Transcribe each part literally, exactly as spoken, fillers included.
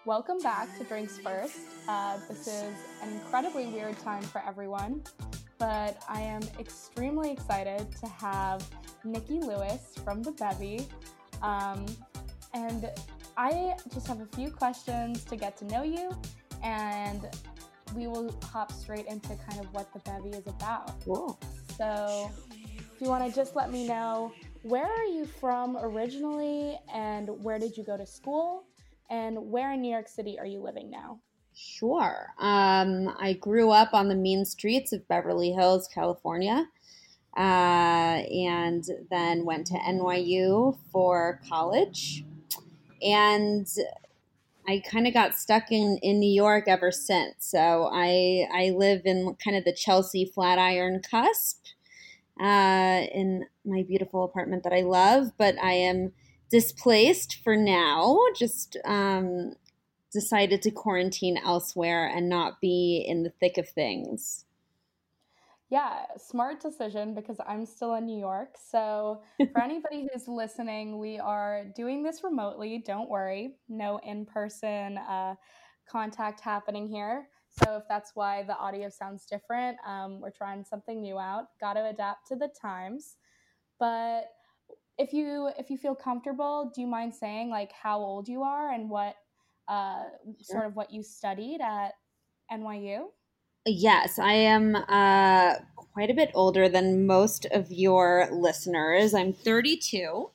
welcome back to Drinks First. Uh, this is an incredibly weird time for everyone, but I am extremely excited to have Nikki Lewis from The Bevy. Um, and I just have a few questions to get to know you, and we will hop straight into kind of what The Bevy is about. Cool. So if you want to just let me know, where are you from originally, and where did you go to school, and where in New York City are you living now? Sure. Um, I grew up on the mean streets of Beverly Hills, California, uh, and then went to N Y U for college. And I kind of got stuck in, in New York ever since. So I I live in kind of the Chelsea Flatiron cusp uh, in my beautiful apartment that I love, but I am displaced for now. Just um, decided to quarantine elsewhere and not be in the thick of things. Yeah, smart decision because I'm still in New York. So for anybody who's listening, we are doing this remotely. Don't worry, no in-person uh, contact happening here. So if that's why the audio sounds different, um, we're trying something new out. Got to adapt to the times. But if you if you feel comfortable, do you mind saying like how old you are and what uh, Sure. sort of what you studied at N Y U? Yes, I am uh, quite a bit older than most of your listeners. I'm thirty-two.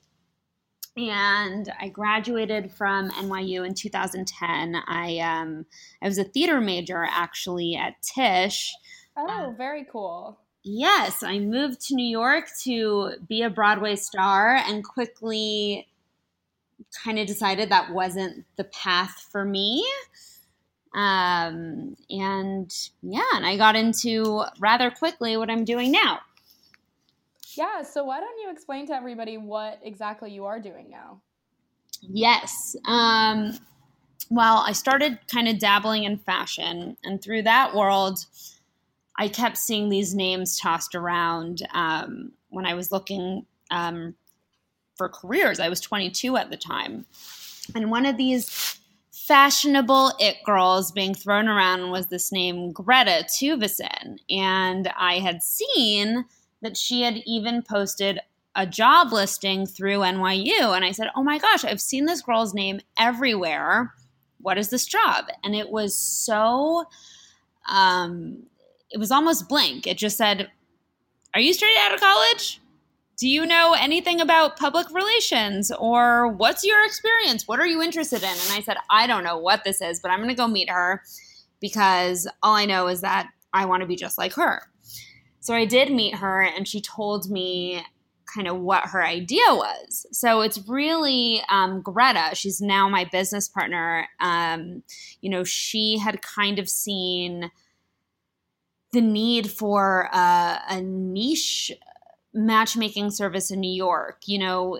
And I graduated from N Y U in two thousand ten. I um, I was a theater major actually at Tisch. Oh, very cool. Yes, I moved to New York to be a Broadway star and quickly kind of decided that wasn't the path for me. Um, and yeah, and I got into rather quickly what I'm doing now. Yeah, so why don't you explain to everybody what exactly you are doing now? Yes. Um, well, I started kind of dabbling in fashion, and through that world, I kept seeing these names tossed around um, when I was looking um, for careers. I was twenty-two at the time. And one of these fashionable it girls being thrown around was this name Greta Tuvesen. And I had seen that she had even posted a job listing through N Y U. And I said, oh my gosh, I've seen this girl's name everywhere. What is this job? And it was so, um, it was almost blank. It just said, are you straight out of college? Do you know anything about public relations, or what's your experience? What are you interested in? And I said, I don't know what this is, but I'm going to go meet her because all I know is that I want to be just like her. So I did meet her, and she told me kind of what her idea was. So it's really um, Greta. She's now my business partner. Um, you know, she had kind of seen the need for uh, a niche matchmaking service in New York. You know,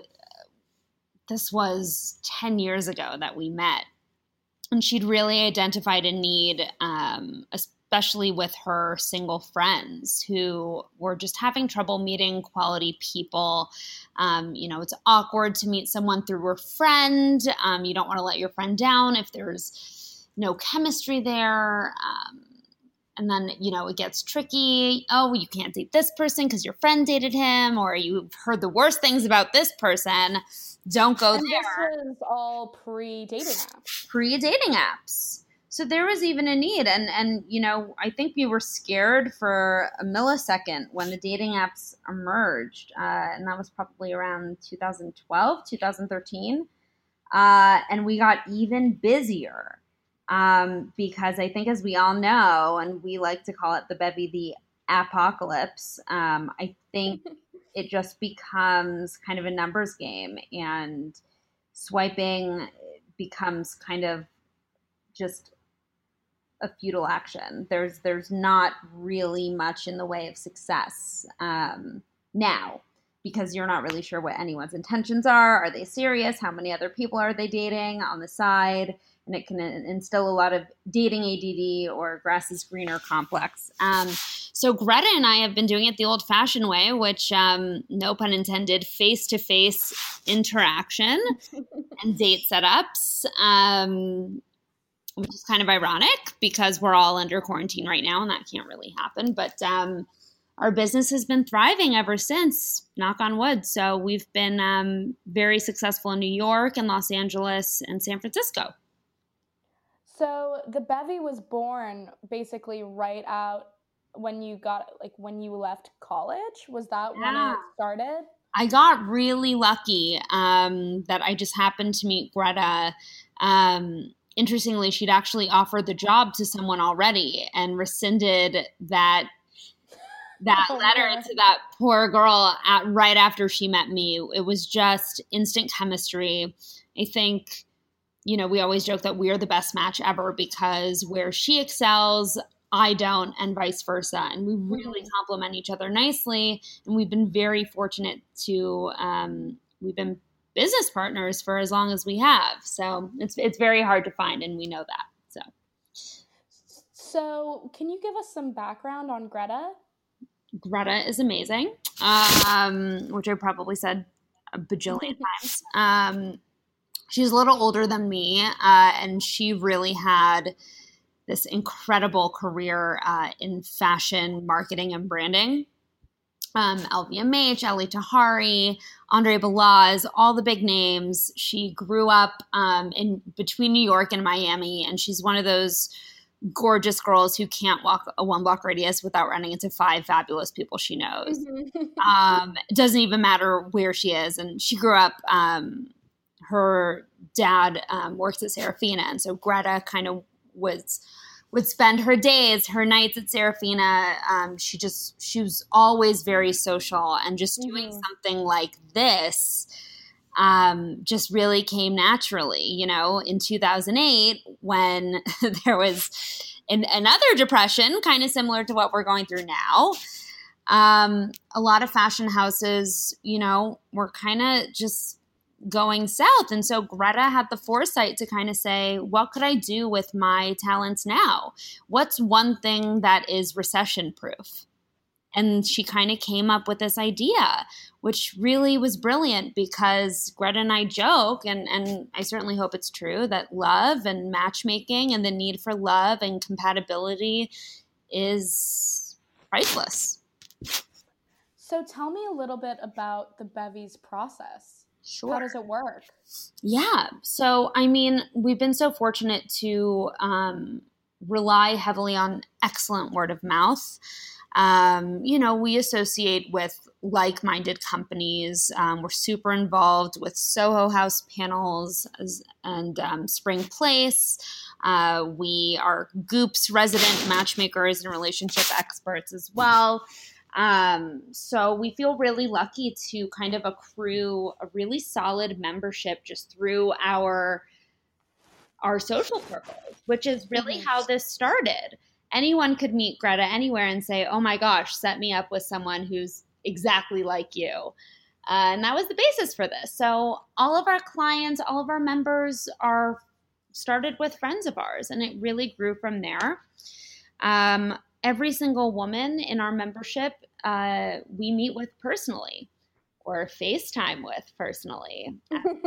this was ten years ago that we met. And she'd really identified a need, um, especially with her single friends who were just having trouble meeting quality people. Um, you know, it's awkward to meet someone through a friend. Um, you don't want to let your friend down if there's no chemistry there. Um, And then, you know, it gets tricky. Oh, you can't date this person because your friend dated him, or you've heard the worst things about this person. Don't go and there. This was all pre-dating apps. Pre-dating apps. So there was even a need. And, and, you know, I think we were scared for a millisecond when the dating apps emerged. Uh, and that was probably around two thousand twelve, two thousand thirteen. Uh, and we got even busier. Um, because I think, as we all know, and we like to call it the Bevy, the apocalypse, um, I think it just becomes kind of a numbers game, and swiping becomes kind of just a futile action. There's there's not really much in the way of success um, now, because you're not really sure what anyone's intentions are. Are they serious? How many other people are they dating on the side? And it can instill a lot of dating A D D or grass is greener complex. Um, so Greta and I have been doing it the old-fashioned way, which, um, no pun intended, face-to-face interaction and date setups. Um, which is kind of ironic because we're all under quarantine right now and that can't really happen. But um, our business has been thriving ever since, knock on wood. So we've been um, very successful in New York and Los Angeles and San Francisco. So the Bevy was born basically right out when you got, like when you left college? Was that Yeah. when it started? I got really lucky um, that I just happened to meet Greta. Um, interestingly, she'd actually offered the job to someone already and rescinded that that Oh, letter yeah. to that poor girl at, right after she met me. It was just instant chemistry. I think, you know, we always joke that we're the best match ever because where she excels, I don't, and vice versa. And we really Mhm. complement each other nicely. And we've been very fortunate to, um, we've been business partners for as long as we have. So it's, it's very hard to find, and we know that. So So can you give us some background on Greta? Greta is amazing, um, which I probably said a bajillion times. Um, she's a little older than me, uh, and she really had this incredible career uh, in fashion marketing and branding. Um, L V M H, Ellie Tahari, Andre Balaz, all the big names. She grew up um, in between New York and Miami, and she's one of those gorgeous girls who can't walk a one block radius without running into five fabulous people she knows. Mhm. Um, it doesn't even matter where she is. And she grew up, um, her dad um, works at Serafina. And so Greta kind of was, would spend her days, her nights at Serafina. Um, she just, she was always very social, and just doing Mhm. something like this um, just really came naturally. You know, in two thousand eight, when there was an, another depression, kind of similar to what we're going through now, um, a lot of fashion houses, you know, were kind of just going south. And so Greta had the foresight to kind of say, what could I do with my talents now? What's one thing that is recession proof? And she kind of came up with this idea, which really was brilliant because Greta and I joke, and, and I certainly hope it's true, that love and matchmaking and the need for love and compatibility is priceless. So tell me a little bit about the Bevy's process. Sure. How does it work? Yeah. So, I mean, we've been so fortunate to um, rely heavily on excellent word of mouth. Um, you know, we associate with like-minded companies. Um, we're super involved with Soho House panels as, and um, Spring Place. Uh, we are Goop's resident matchmakers and relationship experts as well. Um, so we feel really lucky to kind of accrue a really solid membership just through our our social circles, which is really Mhm. how this started. Anyone could meet Greta anywhere and say, oh my gosh, set me up with someone who's exactly like you. Uh, and that was the basis for this. So all of our clients, all of our members are started with friends of ours, and it really grew from there. Um, every single woman in our membership, uh, we meet with personally or FaceTime with personally,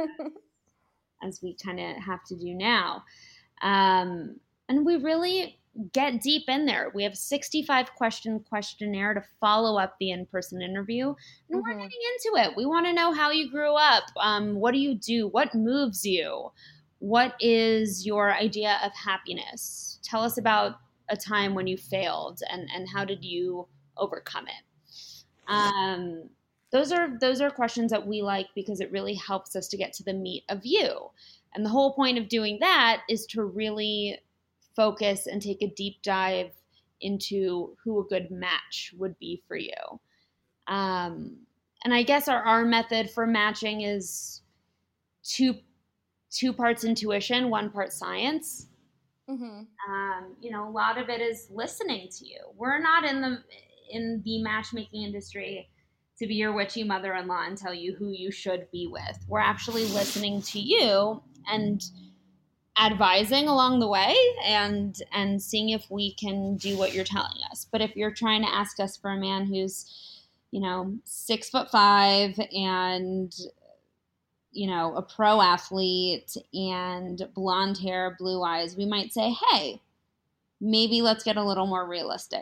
as we kind of have to do now. Um, and we really get deep in there. We have a sixty-five question questionnaire to follow up the in-person interview. And we're Mhm. getting into it. We want to know how you grew up. Um, what do you do? What moves you? What is your idea of happiness? Tell us about a time when you failed, and, and how did you overcome it? Um, those are those are questions that we like because it really helps us to get to the meat of you. And the whole point of doing that is to really focus and take a deep dive into who a good match would be for you. Um, and I guess our, our method for matching is two two parts intuition, one part science. Mhm. Um, you know, a lot of it is listening to you. We're not in the in the matchmaking industry to be your witchy mother-in-law and tell you who you should be with. We're actually listening to you and advising along the way, and and seeing if we can do what you're telling us. But if you're trying to ask us for a man who's, you know, six foot five and you know, a pro athlete and blonde hair, blue eyes, we might say, hey, maybe let's get a little more realistic.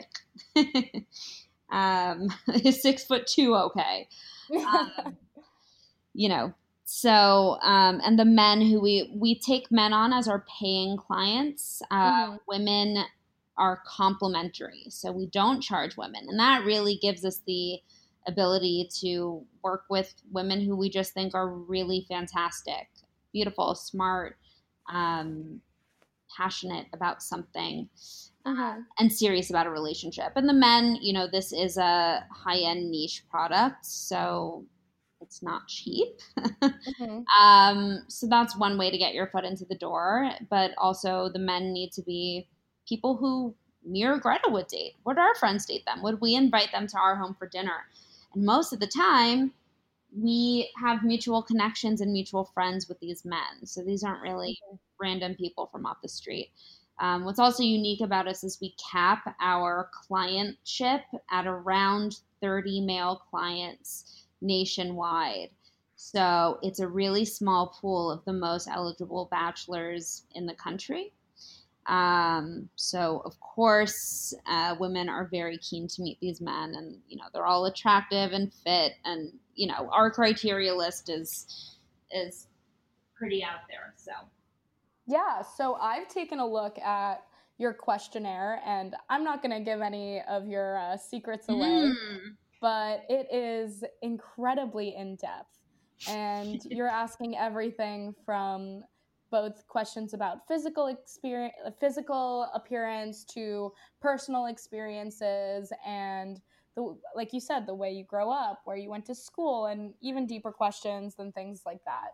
um, is six foot two okay? Um, you know, so um, and the men who we we take men on as our paying clients. Uh, Hmm. women are complimentary, so we don't charge women, and that really gives us the ability to work with women who we just think are really fantastic, beautiful, smart, um, passionate about something, Hmm. and serious about a relationship. And the men, you know, this is a high end niche product, so it's not cheap. Hmm. um, so that's one way to get your foot into the door. But also, the men need to be people who me or Greta would date. Would our friends date them? Would we invite them to our home for dinner? And most of the time, we have mutual connections and mutual friends with these men. So these aren't really random people from off the street. Um, what's also unique about us is we cap our clientship at around thirty male clients nationwide. So it's a really small pool of the most eligible bachelors in the country. Um, so of course, uh, women are very keen to meet these men, and you know they're all attractive and fit, and you know our criteria list is is pretty out there. So Yeah, so I've taken a look at your questionnaire, and I'm not going to give any of your uh, secrets away, mm. but it is incredibly in depth. And you're asking everything from both questions about physical experience, physical appearance to personal experiences, and the, like you said, the way you grow up, where you went to school, and even deeper questions than things like that.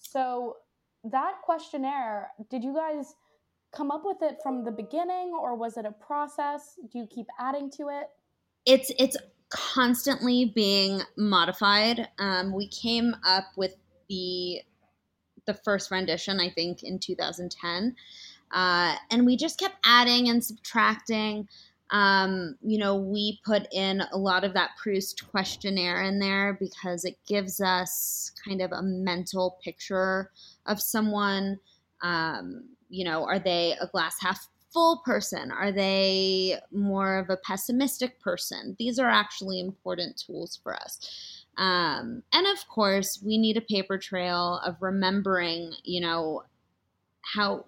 So that questionnaire, did you guys come up with it from the beginning, or was it a process? Do you keep adding to it? it's it's constantly being modified. Um, we came up with the the first rendition, I think, in two thousand ten. Uh, and we just kept adding and subtracting. Um, you know, we put in a lot of that Proust questionnaire in there because it gives us kind of a mental picture of someone. Um, you know, are they a glass half full person? Are they more of a pessimistic person? These are actually important tools for us. Um, and of course, we need a paper trail of remembering, you know, how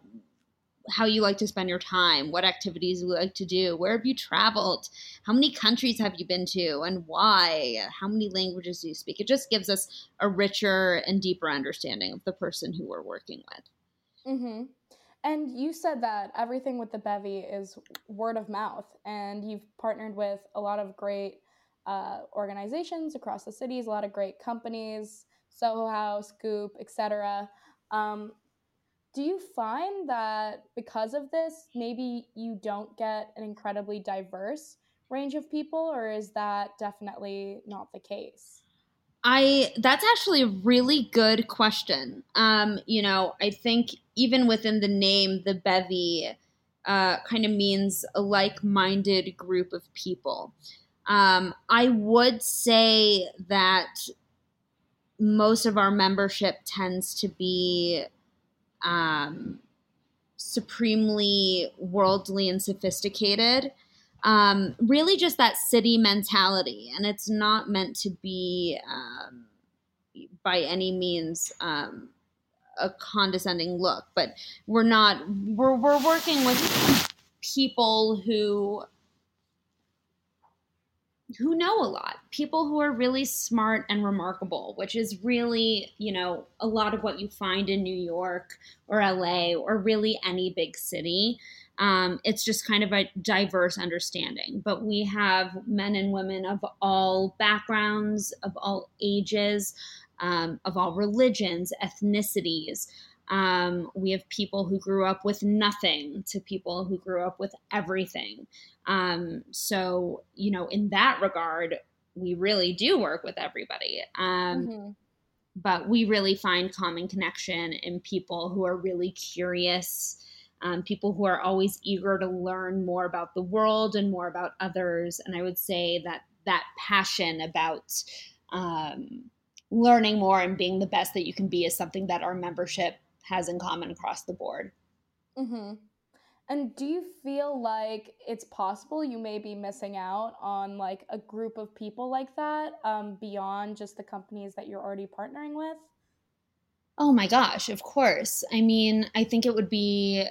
how you like to spend your time, what activities you like to do, where have you traveled, how many countries have you been to, and why, how many languages do you speak. It just gives us a richer and deeper understanding of the person who we're working with. Mm-hmm. And you said that everything with the Bevy is word of mouth, and you've partnered with a lot of great uh, organizations across the cities, a lot of great companies, Soho House, Goop, et cetera. Um, do you find that because of this, maybe you don't get an incredibly diverse range of people, or is that definitely not the case? I That's actually a really good question. Um, you know, I think even within the name, the bevy uh, kind of means a like-minded group of people. Um, I would say that most of our membership tends to be um, supremely worldly and sophisticated. Um, really, just that city mentality, and it's not meant to be um, by any means um, a condescending look, but we're not. We're we're working with people who who know a lot, people who are really smart and remarkable, which is really, you know, a lot of what you find in New York or L A or really any big city. Um, it's just kind of a diverse understanding. But we have men and women of all backgrounds, of all ages, um, of all religions, ethnicities. Um, we have people who grew up with nothing to people who grew up with everything. Um, so, you know, in that regard, we really do work with everybody. Um, Mm-hmm. but we really find common connection in people who are really curious, um, people who are always eager to learn more about the world and more about others. And I would say that that passion about um, learning more and being the best that you can be is something that our membership has in common across the board. Mm-hmm. And do you feel like it's possible you may be missing out on like a group of people like that um, beyond just the companies that you're already partnering with? Oh my gosh, of course. I mean, I think it would be,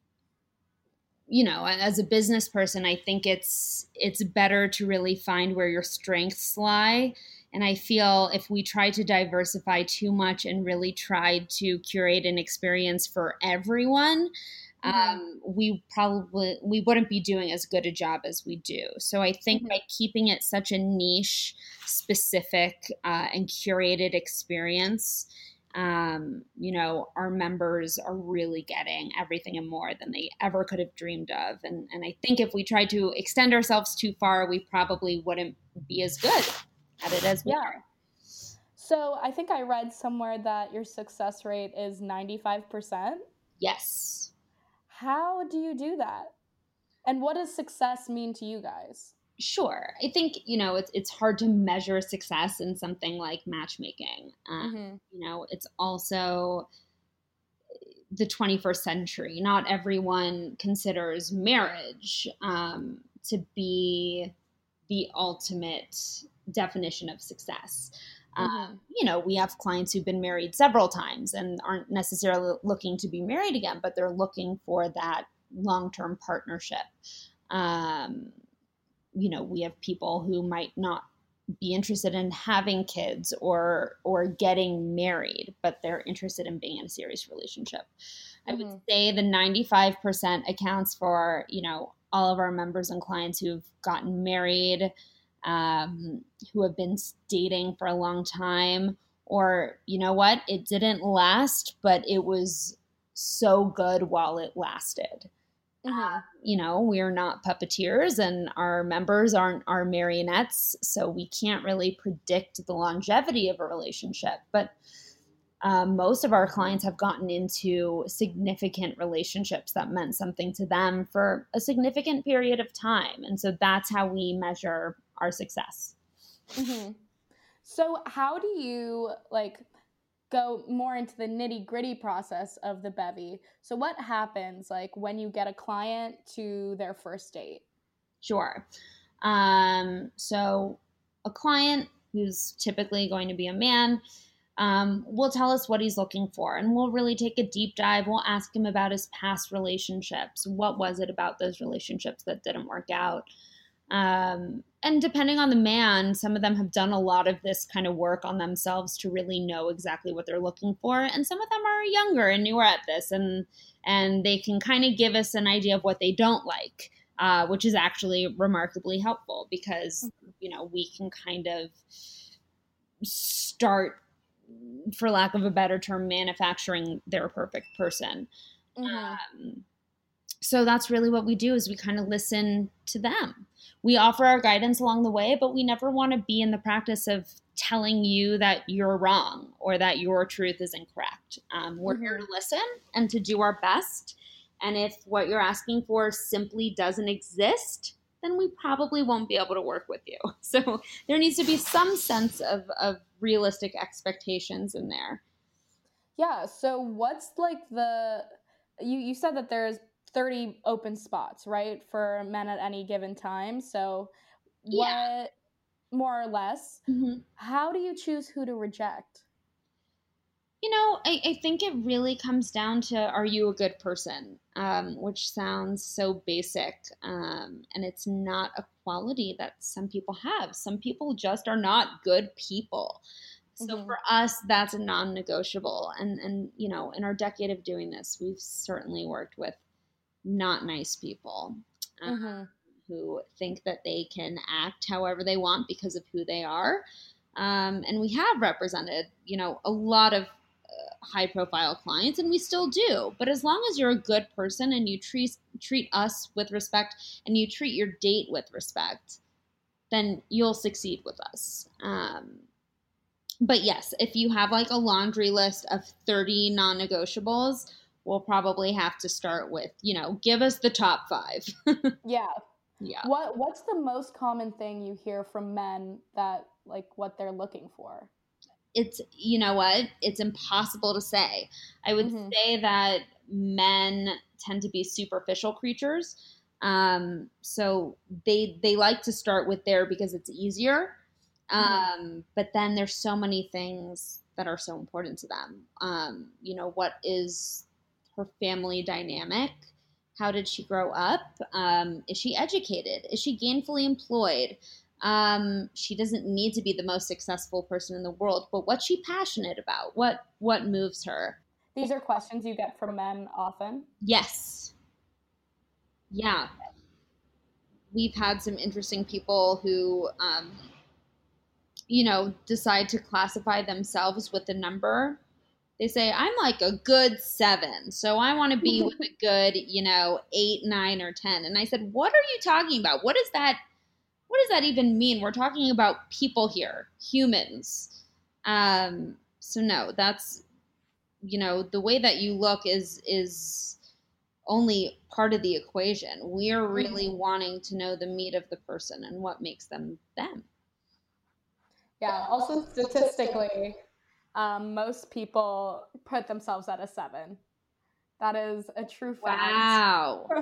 you know, as a business person, I think it's it's better to really find where your strengths lie. And I feel if we try to diversify too much and really try to curate an experience for everyone, Mm-hmm. um, we probably we wouldn't be doing as good a job as we do. So I think Mm-hmm. by keeping it such a niche, specific, uh, and curated experience, um, you know, our members are really getting everything and more than they ever could have dreamed of. And and I think if we tried to extend ourselves too far, we probably wouldn't be as good at it as we Yeah. are. So I think I read somewhere that your success rate is ninety-five percent. Yes. How do you do that? And what does success mean to you guys? Sure. I think, you know, it's it's hard to measure success in something like matchmaking. Um, Mm-hmm. you know, it's also the twenty-first century. Not everyone considers marriage um, to be the ultimate definition of success. Um, Mm-hmm. you know, we have clients who've been married several times and aren't necessarily looking to be married again, but they're looking for that long term partnership. Um, you know, we have people who might not be interested in having kids or or getting married, but they're interested in being in a serious relationship. I would Mm-hmm. say the ninety-five percent accounts for, you know, all of our members and clients who've gotten married, um, who have been dating for a long time, or, you know what, it didn't last, but it was so good while it lasted. Mm-hmm. You know, we're not puppeteers and our members aren't our marionettes, so we can't really predict the longevity of a relationship. But um, most of our clients have gotten into significant relationships that meant something to them for a significant period of time. And so that's how we measure our success. Mm-hmm. So how do you like go more into the nitty gritty process of the bevy? So what happens like when you get a client to their first date? Sure. Um, so a client who's typically going to be a man um, will tell us what he's looking for, and we'll really take a deep dive. We'll ask him about his past relationships. What was it about those relationships that didn't work out? Um, and depending on the man, some of them have done a lot of this kind of work on themselves to really know exactly what they're looking for, and some of them are younger and newer at this, and and they can kind of give us an idea of what they don't like, uh, which is actually remarkably helpful because you know we can kind of start, for lack of a better term, manufacturing their perfect person. Mm-hmm. Um, so that's really what we do is we kind of listen to them. We offer our guidance along the way, but we never want to be in the practice of telling you that you're wrong or that your truth is incorrect. Um, we're here Mm-hmm. to listen and to do our best. And if what you're asking for simply doesn't exist, then we probably won't be able to work with you. So there needs to be some sense of, of realistic expectations in there. Yeah, so what's like the you you said that there's thirty open spots, right, for men at any given time. So Yeah. what more or less, Mm-hmm. how do you choose who to reject? You know, I, I think it really comes down to are you a good person? Um, which sounds so basic. Um, and it's not a quality that some people have. Some people just are not good people. So Mm-hmm. for us, that's a non negotiable. And, and, you know, in our decade of doing this, we've certainly worked with not nice people uh, Mm-hmm. who think that they can act however they want because of who they are. Um, and we have represented, you know, a lot of high profile clients and we still do, but as long as you're a good person and you treat treat us with respect and you treat your date with respect, then you'll succeed with us. Um, but yes, if you have like a laundry list of thirty non-negotiables, we'll probably have to start with, you know, give us the top five. Yeah. Yeah. What what's the most common thing you hear from men that like what they're looking for? it's, you know what? It's impossible to say. I would Mm-hmm. say that men tend to be superficial creatures. Um, so they they like to start with there because it's easier. Mm-hmm. Um, but then there's so many things that are so important to them. Um, you know, what is her family dynamic? How did she grow up? Um, is she educated? Is she gainfully employed? Um, she doesn't need to be the most successful person in the world, but what's she passionate about? What what moves her? These are questions you get from men often. Yes. Yeah. We've had some interesting people who um, you know, decide to classify themselves with a number. They say, I'm like a good seven, so I want to be with a good, you know, eight, nine, or ten. And I said, what are you talking about? What is that? What does that even mean? We're talking about people here, humans. Um, so no, that's, you know, the way that you look is is only part of the equation. We're really Mm-hmm. wanting to know the meat of the person and what makes them them. Yeah. Also, statistically, um, most people put themselves at a seven. That is a true fact. Wow.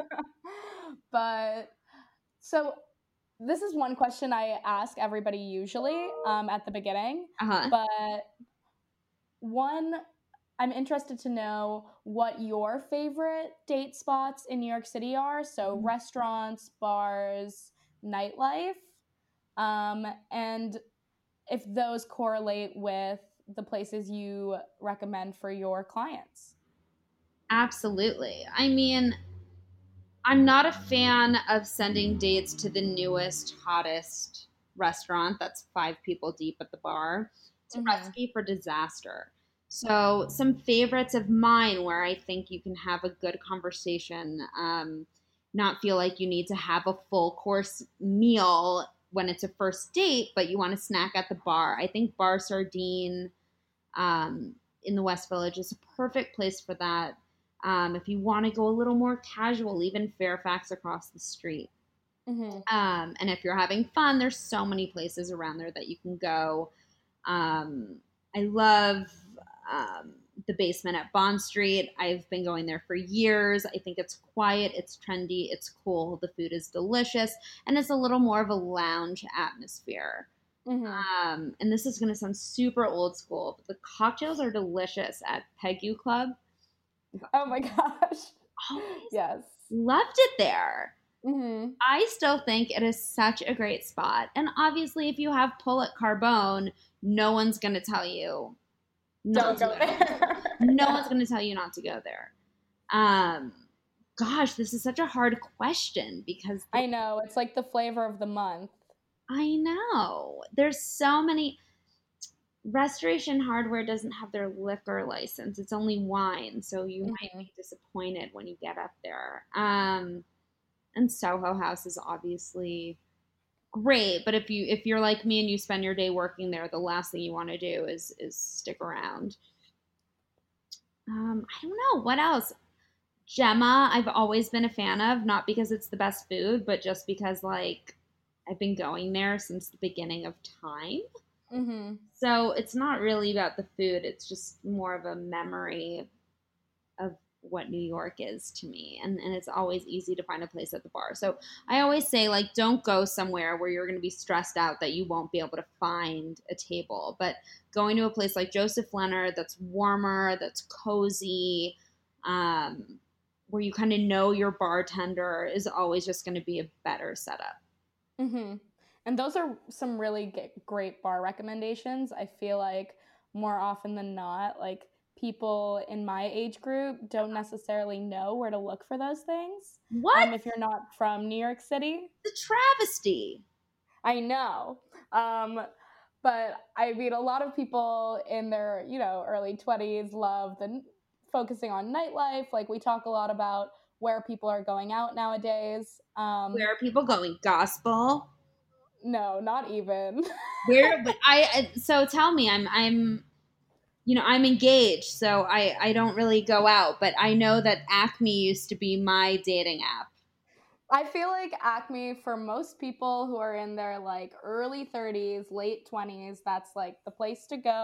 But so this is one question I ask everybody usually um, at the beginning. Uh-huh. But one, I'm interested to know what your favorite date spots in New York City are. So restaurants, bars, nightlife, um, and if those correlate with the places you recommend for your clients. Absolutely. I mean, I'm not a fan of sending dates to the newest, hottest restaurant that's five people deep at the bar. It's a Mm-hmm. recipe for disaster. So, some favorites of mine where I think you can have a good conversation, um, not feel like you need to have a full course meal when it's a first date, but you want to snack at the bar. I think Bar Sardine um, in the West Village is a perfect place for that. Um, if you want to go a little more casual, even Fairfax across the street. Mm-hmm. Um, and if you're having fun, there's so many places around there that you can go. Um, I love um, the basement at Bond Street. I've been going there for years. I think it's quiet, it's trendy, it's cool. The food is delicious, and it's a little more of a lounge atmosphere. Mm-hmm. Um, and this is going to sound super old school, but the cocktails are delicious at Pegu Club. Oh my gosh. Always Yes. loved it there. Mm-hmm. I still think it is such a great spot. And obviously, if you have pull at Carbone, no one's going to tell you not Don't to go go there. there. No Yeah. one's going to tell you not to go there. Um, gosh, this is such a hard question because I know. It's like the flavor of the month. I know there's so many. Restoration Hardware doesn't have their liquor license. It's only wine, so you might Mm-hmm. be disappointed when you get up there. Um, and Soho House is obviously great, but if you if you're like me and you spend your day working there, the last thing you want to do is is stick around. Um, I don't know what else. Gemma, I've always been a fan of, not because it's the best food, but just because like I've been going there since the beginning of time. Mm-hmm. So it's not really about the food, it's just more of a memory of what New York is to me. And, and it's always easy to find a place at the bar. So I always say, like, don't go somewhere where you're going to be stressed out that you won't be able to find a table. But going to a place like Joseph Leonard that's warmer, that's cozy, um, where you kind of know your bartender is always just going to be a better setup. Mm-hmm. And those are some really g- great bar recommendations. I feel like more often than not, like people in my age group don't necessarily know where to look for those things. What? Um, if you're not from New York City, The travesty. I know. Um, but I mean, a lot of people in their, you know, early twenties love the focusing on nightlife. Like we talk a lot about where people are going out nowadays. Um, Where are people going? Gospel? no, not even. Where? But I. So tell me, I'm. I'm. You know, I'm engaged, so I. I don't really go out, but I know that Acme used to be my dating app. I feel like Acme for most people who are in their like early thirties, late twenties, that's like the place to go.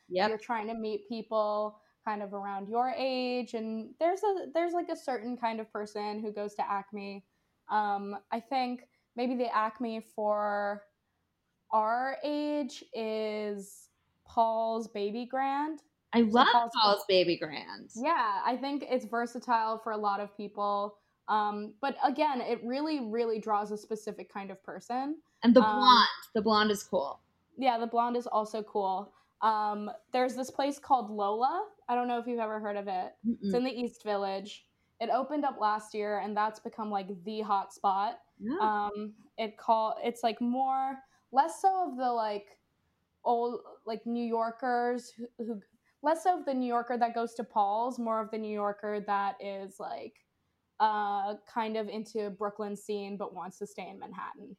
Yep. You're trying to meet people kind of around your age, and there's a there's like a certain kind of person who goes to Acme. Um, I think maybe the Acme for our age is Paul's Baby Grand. I So love Paul's, Paul's Baby Grand. yeah, I think it's versatile for a lot of people. Um, but again, it really, really draws a specific kind of person. And the Um, blonde. The blonde is cool. yeah, the blonde is also cool. Um, there's this place called Lola. I don't know if you've ever heard of it. Mm-mm. It's in the East Village. It opened up last year, and that's become like the hot spot. Yeah. Um, it call it's like more less so of the like old like New Yorkers who, who less of the New Yorker that goes to Paul's, more of the New Yorker that is like uh kind of into Brooklyn scene but wants to stay in Manhattan.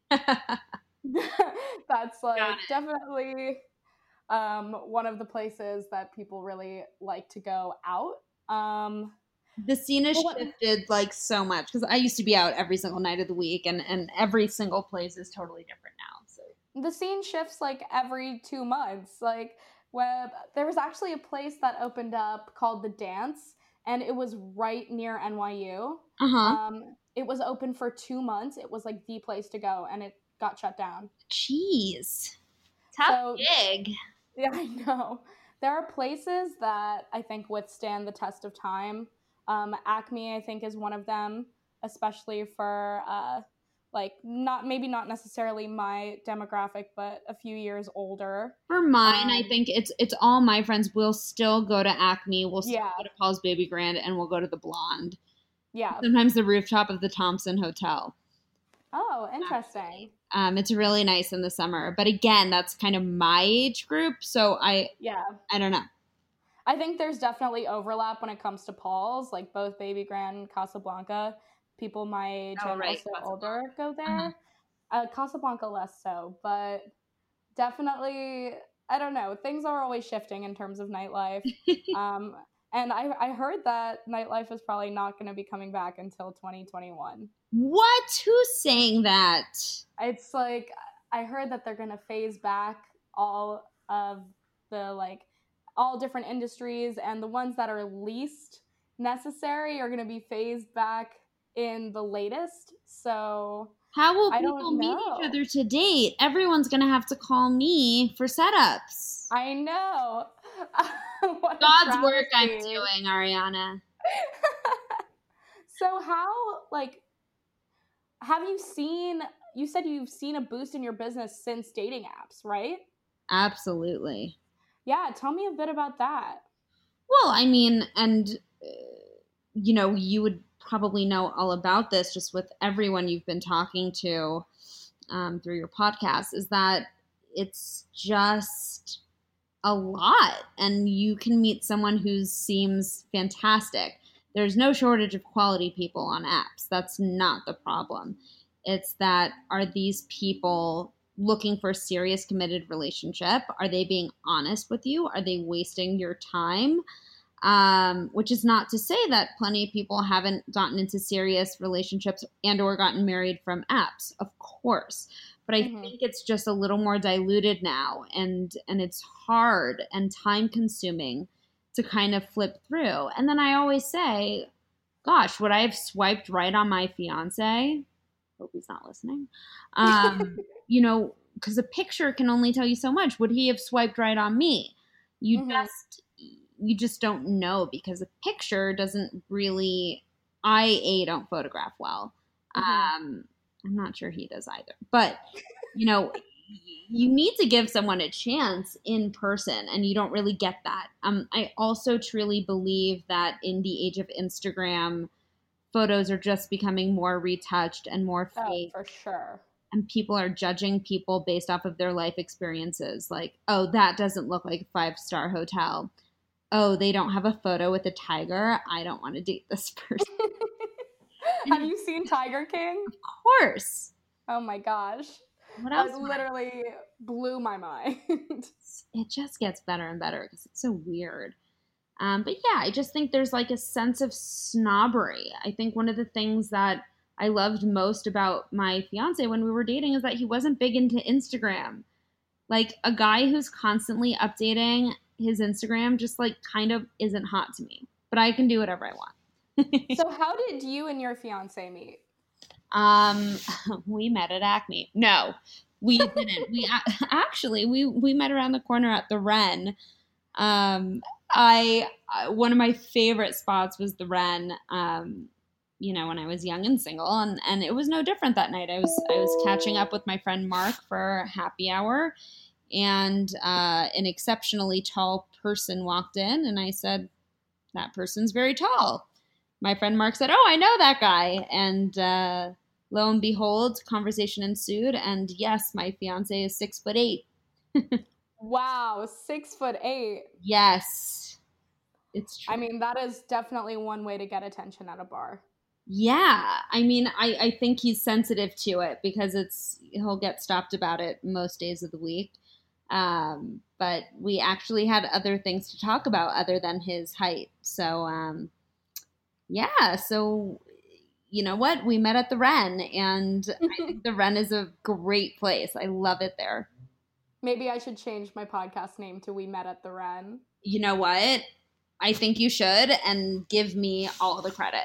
That's like definitely um one of the places that people really like to go out. Um the scene has what, shifted like so much because I used to be out every single night of the week, and and every single place is totally different now. So the scene shifts like every two months. Like when there was actually a place that opened up called The Dance, and it was right near N Y U. uh-huh. Um, it was open for two months. It was like the place to go, and it got shut down. Jeez, tough so, gig. Yeah, I know. There are places that I think withstand the test of time. Um, Acme, I think, is one of them, especially for uh, like not maybe not necessarily my demographic, but a few years older. For mine, um, I think it's it's all my friends will still go to Acme. We'll still yeah. go to Paul's Baby Grand, and we'll go to the Blonde. Yeah. Sometimes the rooftop of the Thompson Hotel. Oh, interesting. Um, it's really nice in the summer, but again, that's kind of my age group, so I yeah I don't know. I think there's definitely overlap when it comes to Paul's, like both Baby Grand and Casablanca. People my age Oh, and right, also older go there. Uh-huh. Uh, Casablanca less so, but definitely, I don't know. Things are always shifting in terms of nightlife. um, and I, I heard that nightlife is probably not going to be coming back until twenty twenty-one. What? Who's saying that? It's like, I heard that they're going to phase back all of the, like, all different industries, and the ones that are least necessary are going to be phased back in the latest. So how will I people don't meet know. each other to date? Everyone's going to have to call me for setups. I know. God's work I'm doing, Ariana. So how, like, have you seen, you said you've seen a boost in your business since dating apps, right? Absolutely. Yeah, tell me a bit about that. Well, I mean, and, uh, you know, you would probably know all about this just with everyone you've been talking to um, through your podcast, is that it's just a lot. And you can meet someone who seems fantastic. There's no shortage of quality people on apps. That's not the problem. It's that, are these people looking for a serious committed relationship? Are they being honest with you? Are they wasting your time? Um, which is not to say that plenty of people haven't gotten into serious relationships and or gotten married from apps, of course. But I mm-hmm. think it's just a little more diluted now, and and it's hard and time consuming to kind of flip through. And then I always say, gosh, would I have swiped right on my fiance? Hope he's not listening. Um, you know, because a picture can only tell you so much. Would he have swiped right on me? You mm-hmm. just you just don't know, because a picture doesn't really. I a don't photograph well. Mm-hmm. Um, I'm not sure he does either. But you know, you need to give someone a chance in person, and you don't really get that. Um, I also truly believe that in the age of Instagram, photos are just becoming more retouched and more fake. Oh, for sure. And people are judging people based off of their life experiences. Like, oh, that doesn't look like a five-star hotel. Oh, they don't have a photo with a tiger. I don't want to date this person. Have you seen Tiger King? Of course. Oh my gosh. What else? That literally I... blew my mind. It just gets better and better because it's so weird. Um, but yeah, I just think there's like a sense of snobbery. I think one of the things that I loved most about my fiance when we were dating is that he wasn't big into Instagram. Like, a guy who's constantly updating his Instagram just like kind of isn't hot to me, but I can do whatever I want. So how did you and your fiance meet? Um, we met at Acme. No, we didn't. We a- actually we we met around the corner at the Ren. Um, I uh, One of my favorite spots was the Ren. Um, you know, when I was young and single, and and it was no different that night. I was I was catching up with my friend Mark for happy hour, and uh, an exceptionally tall person walked in, and I said, "That person's very tall." My friend Mark said, "Oh, I know that guy," and uh, lo and behold, conversation ensued. And yes, my fiance is six foot eight. Wow, six foot eight. Yes, it's true. I mean, that is definitely one way to get attention at a bar. Yeah, I mean, I, I think he's sensitive to it because it's he'll get stopped about it most days of the week. Um, but we actually had other things to talk about other than his height. So um, yeah, so you know what? We met at the Ren, and I think the Ren is a great place. I love it there. Maybe I should change my podcast name to We Met at the Ren. You know what? I think you should, and give me all the credit.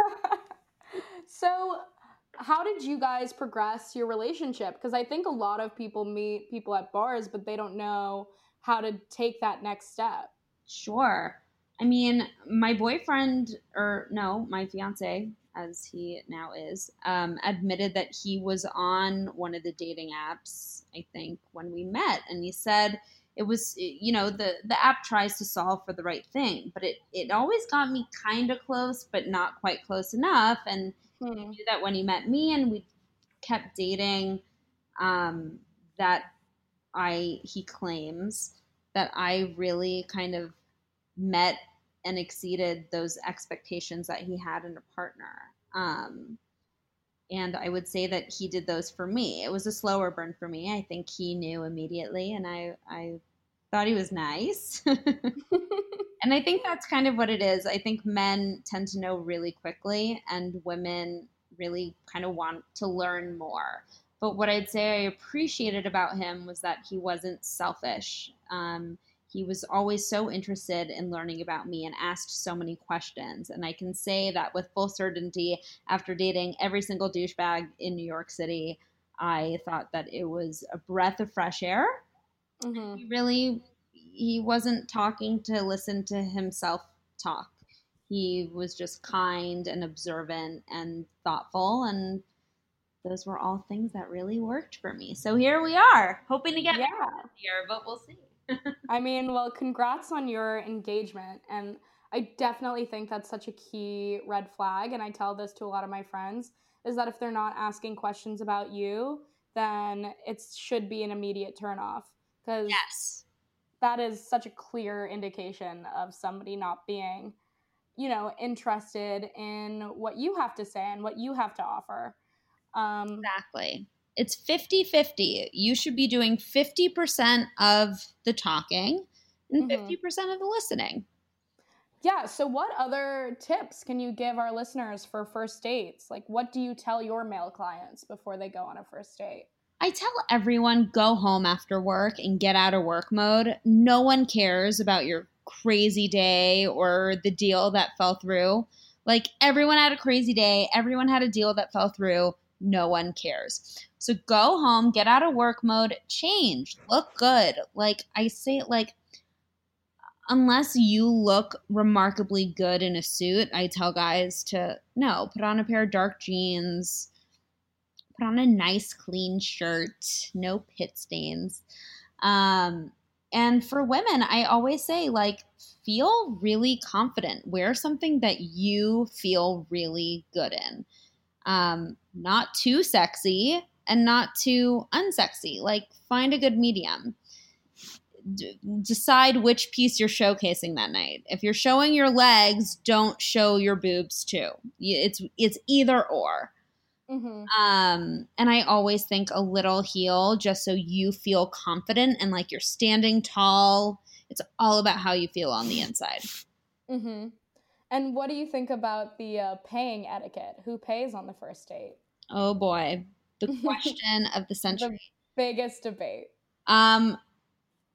So, how did you guys progress your relationship? Because I think a lot of people meet people at bars, but they don't know how to take that next step. Sure. I mean, my boyfriend, or no, my fiance, as he now is, um, admitted that he was on one of the dating apps, I think, when we met. And he said it was, you know, the, the app tries to solve for the right thing, but it, it always got me kind of close, but not quite close enough. And he Hmm. knew that when he met me and we kept dating, um, that I, he claims that I really kind of met and exceeded those expectations that he had in a partner. Um, and I would say that he did those for me. It was a slower burn for me. I think he knew immediately, and I, I thought he was nice. And I think that's kind of what it is. I think men tend to know really quickly, and women really kind of want to learn more. But what I'd say I appreciated about him was that he wasn't selfish. Um, he was always so interested in learning about me and asked so many questions. And I can say that with full certainty, after dating every single douchebag in New York City, I thought that it was a breath of fresh air. Mm-hmm. He really he wasn't talking to listen to himself talk. He was just kind and observant and thoughtful, and those were all things that really worked for me. So here we are, hoping to get Yeah. married this year, but we'll see. I mean, well, congrats on your engagement. And I definitely think that's such a key red flag. And I tell this to a lot of my friends is that if they're not asking questions about you, then it should be an immediate turnoff because Yes. that is such a clear indication of somebody not being, you know, interested in what you have to say and what you have to offer. Um, Exactly. It's fifty-fifty. You should be doing fifty percent of the talking and mhm. fifty percent of the listening. Yeah. So, what other tips can you give our listeners for first dates? Like, what do you tell your male clients before they go on a first date? I tell everyone go home after work and get out of work mode. No one cares about your crazy day or the deal that fell through. Like everyone had a crazy day, everyone had a deal that fell through. No one cares. So go home, get out of work mode, change, look good. Like I say, like unless you look remarkably good in a suit, I tell guys to no, put on a pair of dark jeans, put on a nice clean shirt, no pit stains. Um, and for women, I always say, like, feel really confident. Wear something that you feel really good in. Um, not too sexy and not too unsexy. Like, find a good medium. D- decide which piece you're showcasing that night. If you're showing your legs, don't show your boobs too. It's it's either or. Mm-hmm. Um, and I always think a little heel just so you feel confident and like you're standing tall. It's all about how you feel on the inside. Mm-hmm. And what do you think about the uh, paying etiquette? Who pays on the first date? Oh boy, the question of the The century. biggest debate. Um,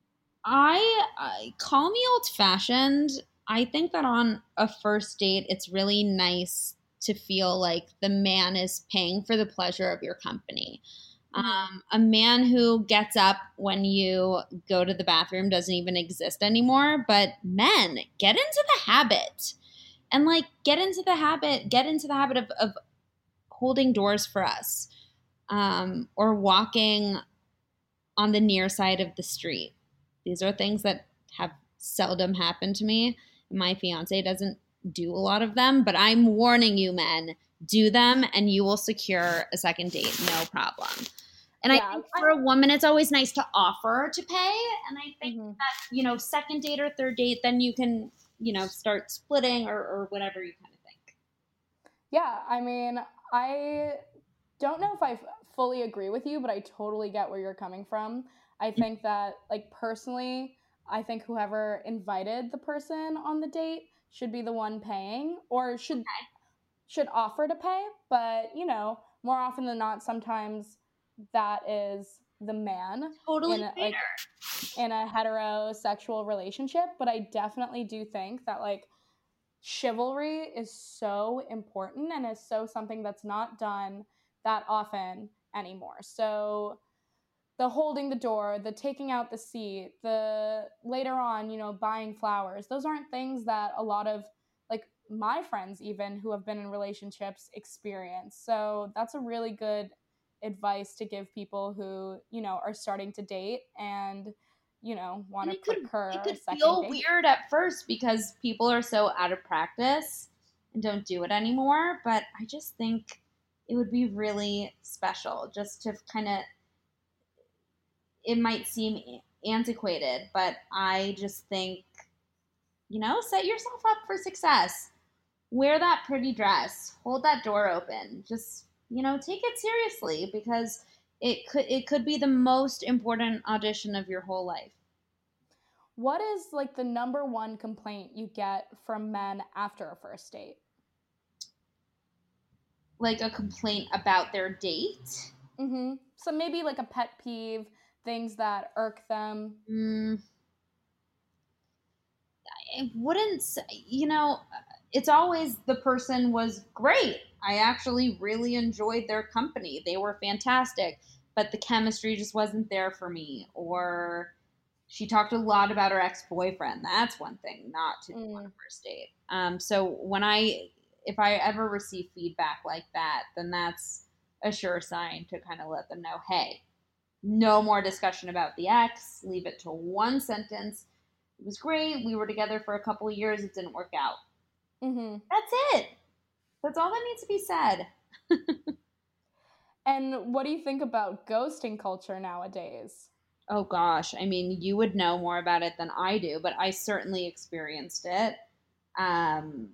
I, I call me old fashioned. I think that on a first date, it's really nice to feel like the man is paying for the pleasure of your company. Mm-hmm. Um, a man who gets up when you go to the bathroom doesn't even exist anymore. But men, get into the habit and like get into the habit, get into the habit of, of holding doors for us, um, or walking on the near side of the street. These are things that have seldom happened to me. My fiance doesn't do a lot of them, but I'm warning you, men, do them and you will secure a second date, no problem. And I Yeah. think I, for a woman, it's always nice to offer to pay. And I think mm-hmm. that, you know, second date or third date, then you can, you know, start splitting or, or whatever you kind of think. Yeah, I mean, I don't know if I fully agree with you, but I totally get where you're coming from. I think that, like, personally, I think whoever invited the person on the date should be the one paying, or should should offer to pay. But you know, more often than not, sometimes that is the man Totally in a, like fair. in a heterosexual relationship. But I definitely do think that, like, chivalry is so important and is so something that's not done that often anymore. So the holding the door, the taking out the seat, the later on, you know, buying flowers, those aren't things that a lot of, like, my friends even who have been in relationships experience. So that's a really good advice to give people who, you know, are starting to date and, you know, want And to it could it procure a could second feel date. weird at first because people are so out of practice and don't do it anymore, but I just think it would be really special just to kind of, it might seem antiquated, but I just think, you know, set yourself up for success. Wear that pretty dress, hold that door open. Just, you know, take it seriously because it could it could be the most important audition of your whole life. What is, like, the number one complaint you get from men after a first date? Like a complaint about their date. Mm-hmm. So maybe like a pet peeve, things that irk them. Mm, I wouldn't say, you know, it's always the person was great. I actually really enjoyed their company. They were fantastic, but the chemistry just wasn't there for me. Or she talked a lot about her ex boyfriend. That's one thing not to do on Mm. a first date. Um, so when I, if I ever receive feedback like that, then that's a sure sign to kind of let them know, hey, no more discussion about the ex. Leave it to one sentence. It was great. We were together for a couple of years. It didn't work out. Mm-hmm. That's it. That's all that needs to be said. And what do you think about ghosting culture nowadays? Oh gosh, I mean, you would know more about it than I do, but I certainly experienced it. Um,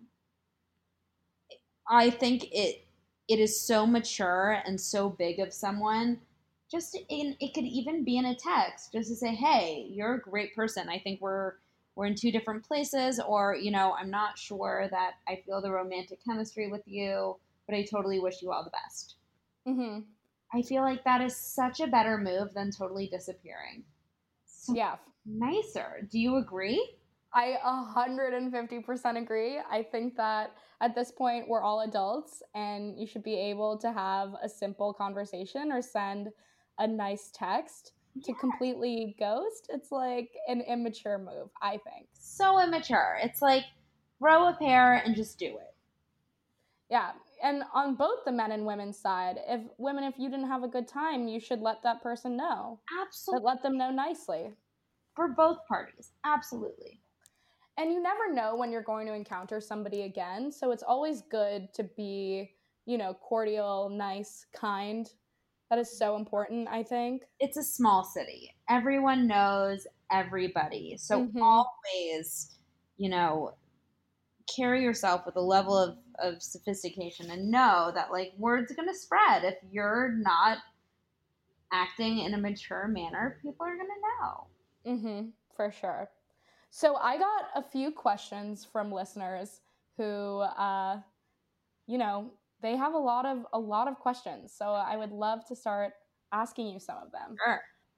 I think it it is so mature and so big of someone. Just in, it could even be in a text, just to say, "Hey, you're a great person. I think we're we're in two different places," or you know, I'm not sure that I feel the romantic chemistry with you, but I totally wish you all the best. Mm-hmm. I feel like that is such a better move than totally disappearing. So Yeah, nicer. Do you agree? I one hundred fifty percent agree. I think that at this point, we're all adults and you should be able to have a simple conversation or send a nice text. To Yeah. completely ghost, it's like an immature move, I think. So immature. It's like throw a pair and just do it. Yeah. And on both the men and women's side, if women, if you didn't have a good time, you should let that person know, but Absolutely. let them know nicely. For both parties. Absolutely. And you never know when you're going to encounter somebody again. So it's always good to be, you know, cordial, nice, kind. That is so important, I think. It's a small city. Everyone knows everybody. So Mm-hmm. always, you know, carry yourself with a level of, of sophistication and know that like word's gonna spread. If you're not acting in a mature manner, people are gonna know. Mm-hmm. For sure. So I got a few questions from listeners who, uh, you know, they have a lot of a lot of questions. So I would love to start asking you some of them. Sure.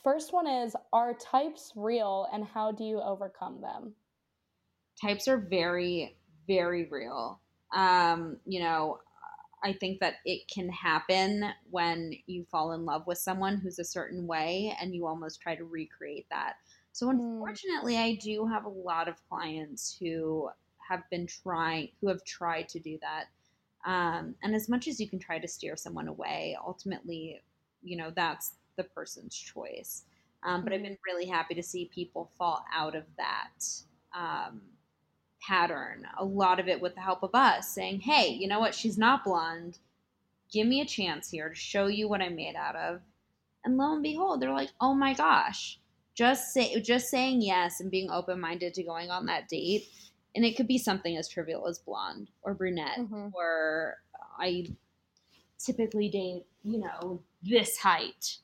first one is, are types real and how do you overcome them? Types are very, very real. Um, you know, I think that it can happen when you fall in love with someone who's a certain way and you almost try to recreate that. So, Mm, unfortunately, I do have a lot of clients who have been trying, who have tried to do that. Um, and as much as you can try to steer someone away, ultimately, you know, that's the person's choice. Um, but I've mm-hmm, been really happy to see people fall out of that. Um, pattern, a lot of it with the help of us saying, hey, you know what? She's not blonde. Give me a chance here to show you what I'm made out of. And lo and behold, they're like, oh my gosh, just say, just saying yes and being open minded to going on that date. And it could be something as trivial as blonde or brunette, mm-hmm. or I typically date, you know, this height.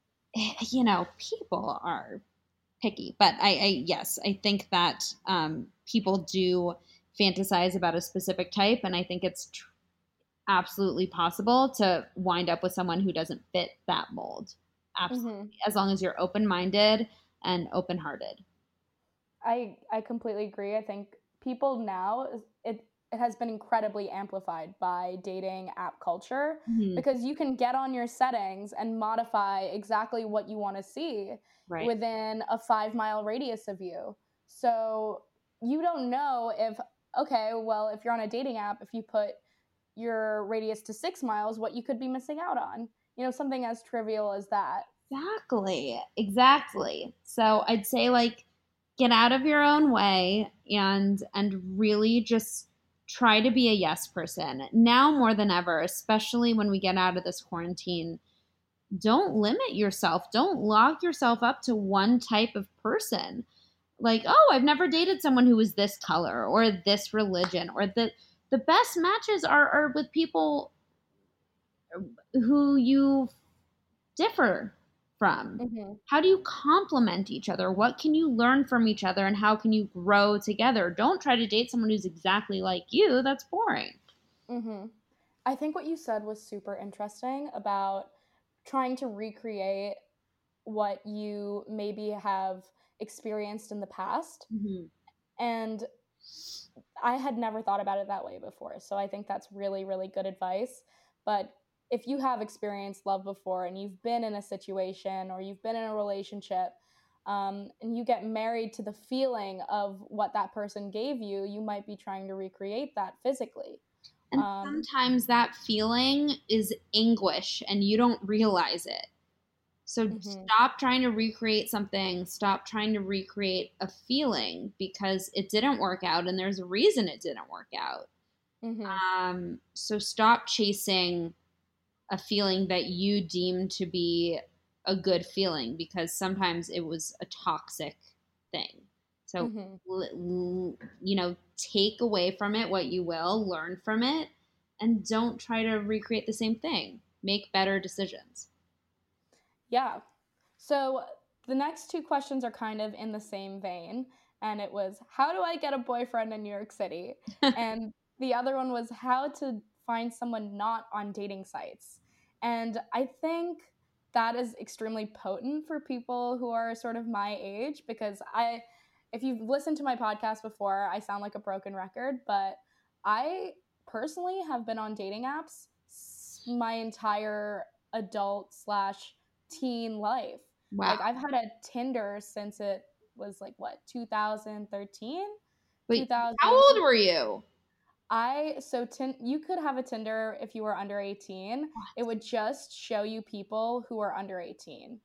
You know, people are picky, but I, I yes, I think that um, people do fantasize about a specific type, and I think it's tr- absolutely possible to wind up with someone who doesn't fit that mold. Absolutely, Mm-hmm. as long as you're open minded and open hearted. I I completely agree. I think people now, it it has been incredibly amplified by dating app culture, Mm-hmm. because you can get on your settings and modify exactly what you want to see Right. within a five mile radius of you. So you don't know if, okay, well, if you're on a dating app, if you put your radius to six miles, what you could be missing out on. You know, something as trivial as that. Exactly. Exactly. So I'd say like get out of your own way and and really just try to be a yes person. Now more than ever, especially when we get out of this quarantine, don't limit yourself. Don't lock yourself up to one type of person. Like, oh, I've never dated someone who was this color or this religion, or the the best matches are are with people who you differ from. Mm-hmm. How do you complement each other? What can you learn from each other and how can you grow together? Don't try to date someone who's exactly like you. That's boring. Mm-hmm. I think what you said was super interesting about trying to recreate what you maybe have experienced in the past. Mm-hmm. And I had never thought about it that way before. So I think that's really, really good advice. But if you have experienced love before and you've been in a situation or you've been in a relationship, um, and you get married to the feeling of what that person gave you, you might be trying to recreate that physically. And Um, sometimes that feeling is anguish and you don't realize it. So mhm, stop trying to recreate something, stop trying to recreate a feeling because it didn't work out and there's a reason it didn't work out. mhm, Um, so stop chasing a feeling that you deem to be a good feeling because sometimes it was a toxic thing. So, mhm. you know, take away from it what you will, learn from it, and don't try to recreate the same thing. Make better decisions. Yeah. So the next two questions are kind of in the same vein. And it was, how do I get a boyfriend in New York City? And the other one was, how to find someone not on dating sites. And I think that is extremely potent for people who are sort of my age, because I, if you've listened to my podcast before, I sound like a broken record, but I personally have been on dating apps my entire adult slash teen life. Like Wow. I've had a Tinder since it was like what, two thousand thirteen, Wait, how two thousand. old were you? I so tin, you could have a Tinder if you were under eighteen. It would just show you people who are under eighteen.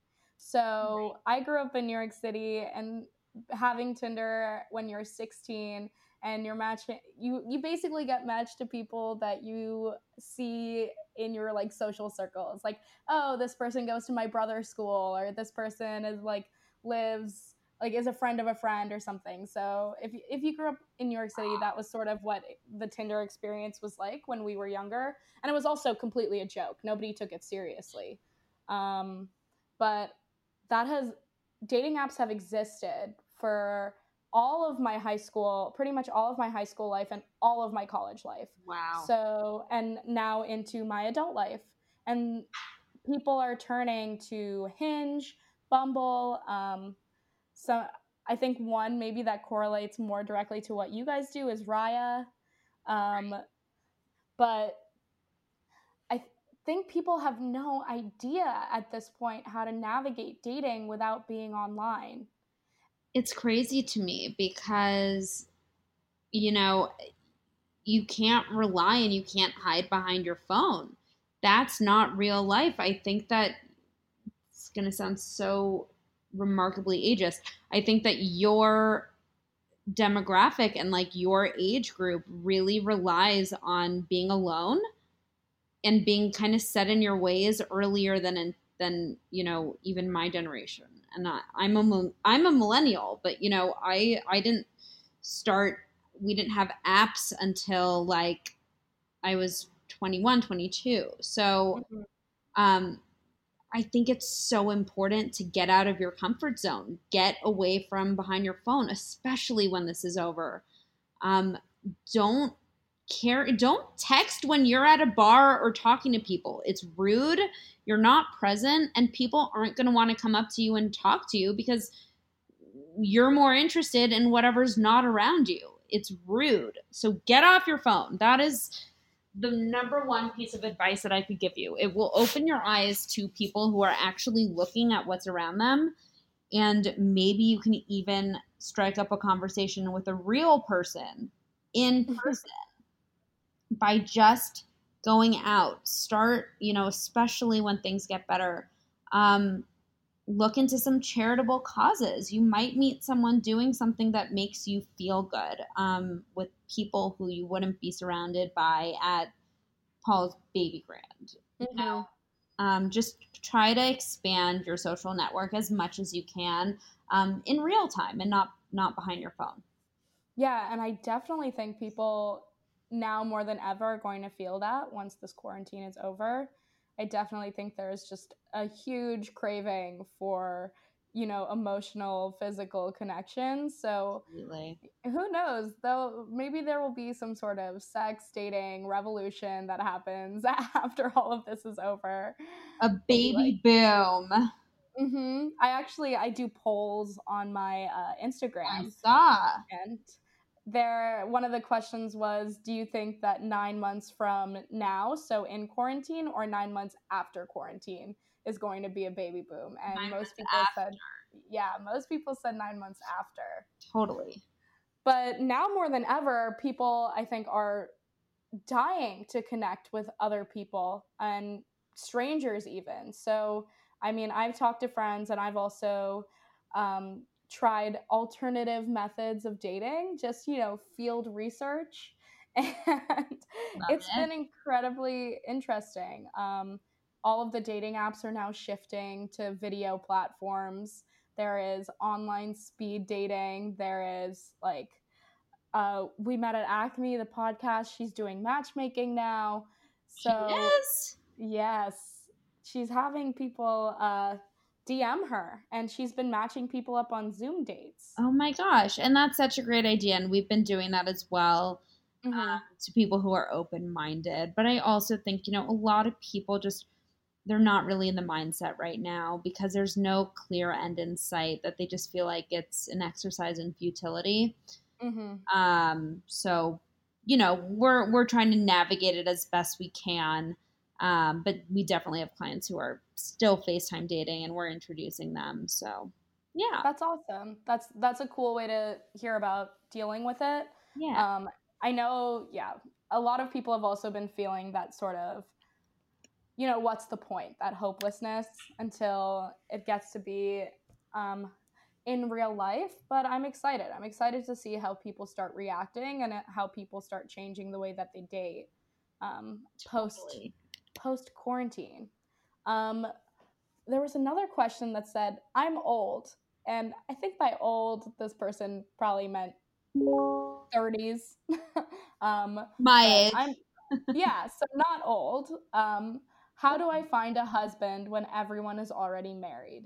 So I grew up in New York City, and having Tinder when you're sixteen and you're matching, you you basically get matched to people that you see in your like social circles. Like, oh, this person goes to my brother's school, or this person is like lives like is a friend of a friend or something. So if if you grew up in New York City, that was sort of what the Tinder experience was like when we were younger, and it was also completely a joke. Nobody took it seriously. Um, but that has dating apps have existed for all of my high school, pretty much all of my high school life and all of my college life. Wow. So, and now into my adult life. And people are turning to Hinge, Bumble. Um, so I think one maybe that correlates more directly to what you guys do is Raya. Um, but I th- think people have no idea at this point how to navigate dating without being online. It's crazy to me because, you know, you can't rely and you can't hide behind your phone. That's not real life. I think that it's going to sound so remarkably ageist. I think that your demographic and like your age group really relies on being alone and being kind of set in your ways earlier than in, than you know even my generation. And I, I'm a I'm a millennial, but you know I I didn't start. We didn't have apps until like I was twenty-one, twenty-two. So Mhm. um, I think it's so important to get out of your comfort zone, get away from behind your phone, especially when this is over. Um, don't care, don't text when you're at a bar or talking to people. It's rude. You're not present, and people aren't going to want to come up to you and talk to you because you're more interested in whatever's not around you. It's rude. So get off your phone. That is the number one piece of advice that I could give you. It will open your eyes to people who are actually looking at what's around them. And maybe you can even strike up a conversation with a real person in person by just going out. Start, you know, especially when things get better. Um, look into some charitable causes. You might meet someone doing something that makes you feel good um, with people who you wouldn't be surrounded by at Paul's Baby Grand. You Mm-hmm. know, um, just try to expand your social network as much as you can um, in real time and not not behind your phone. Yeah, and I definitely think people now more than ever are going to feel that once this quarantine is over. I definitely think there's just a huge craving for, you know, emotional, physical connection. So Absolutely. who knows? Though maybe there will be some sort of sex dating revolution that happens after all of this is over. A We'll be like, baby boom. mm-hmm. I actually I do polls on my uh, I Instagram, saw. and there one of the questions was, do you think that nine months from now, so in quarantine, or nine months after quarantine is going to be a baby boom? And Nine most months people after. said, yeah, most people said nine months after. Totally. But now more than ever, people I think are dying to connect with other people and strangers even. So I mean, I've talked to friends, and I've also um, tried alternative methods of dating, just, you know, field research. And Love it's it. been incredibly interesting. Um, all of the dating apps are now shifting to video platforms. There is online speed dating. There is like uh, We Met at Acme, the podcast. She's doing matchmaking now. She So, is. yes, she's having people uh, D M her, and she's been matching people up on Zoom dates. Oh my gosh. And that's such a great idea. And we've been doing that as well Mm-hmm. um, to people who are open minded. But I also think, you know, a lot of people just, they're not really in the mindset right now because there's no clear end in sight, that they just feel like it's an exercise in futility. Mm-hmm. Um, so, you know, we're we're trying to navigate it as best we can. Um, but we definitely have clients who are still FaceTime dating and we're introducing them. So yeah. That's awesome. That's that's a cool way to hear about dealing with it. Yeah. Um, I know, yeah, a lot of people have also been feeling that sort of, you know, what's the point? That hopelessness until it gets to be um, in real life. But I'm excited. I'm excited to see how people start reacting and how people start changing the way that they date um, post Totally. post quarantine. Um, there was another question that said, "I'm old," and I think by old, this person probably meant thirties. um, My but age. I'm yeah, so not old. Um, how do I find a husband when everyone is already married?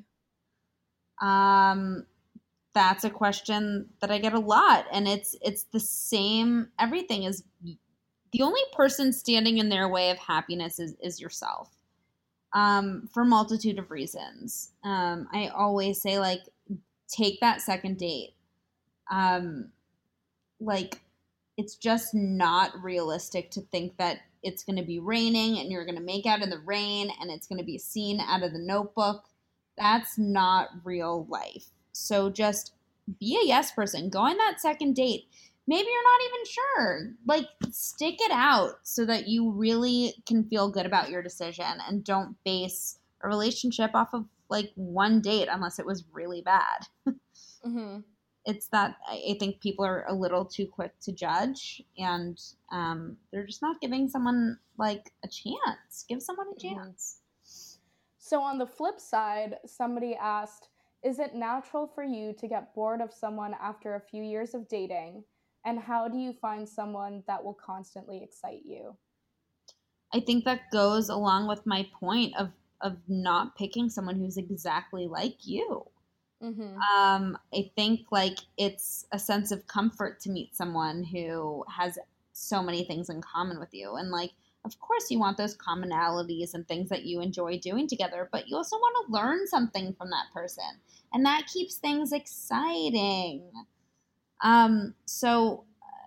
Um, that's a question that I get a lot, and it's it's the same. Everything is the only person standing in their way of happiness is is yourself. um, for multitude of reasons. Um, I always say, like, take that second date. Um, like, it's just not realistic to think that it's going to be raining and you're going to make out in the rain and it's going to be a scene out of the Notebook. That's not real life. So just be a yes person. Go on that second date. Maybe you're not even sure. Like, stick it out so that you really can feel good about your decision and don't base a relationship off of like one date unless it was really bad. Mm-hmm. It's that I think people are a little too quick to judge, and um, they're just not giving someone like a chance. Give someone a Mm-hmm. chance. So on the flip side, somebody asked, is it natural for you to get bored of someone after a few years of dating? And how do you find someone that will constantly excite you? I think that goes along with my point of of not picking someone who's exactly like you. Mm-hmm. Um, I think like it's a sense of comfort to meet someone who has so many things in common with you. And like, of course, you want those commonalities and things that you enjoy doing together, but you also want to learn something from that person. And that keeps things exciting. Um, so